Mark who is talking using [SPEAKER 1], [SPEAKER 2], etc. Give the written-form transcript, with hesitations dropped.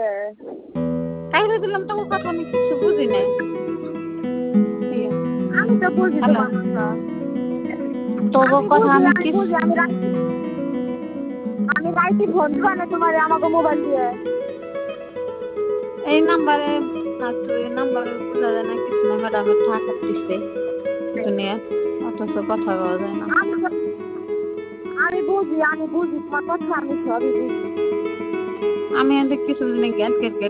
[SPEAKER 1] দিয়ে।
[SPEAKER 2] কাইরে দিলাম তোমার কথা আমি কিছু বুঝি না।
[SPEAKER 1] আমি তো বুঝি তোমার কথা।
[SPEAKER 2] তোমার কথা আমি কিছু
[SPEAKER 1] বুঝি। আমি রাইতে ফোন দিব না তোমারে আমাকে মোবাইল দিয়ে।
[SPEAKER 2] এই নাম্বারে না তো এই নাম্বারে বোঝা যায় না কিছু না ম্যাডামের টাকা দিছে কিছু নিয়ে অথচ কথা বলা যায় না।
[SPEAKER 1] আমি বুঝি তোমার কথা আমি সবই বুঝি।
[SPEAKER 2] আমি এদিকে কিছু দিনে জ্ঞান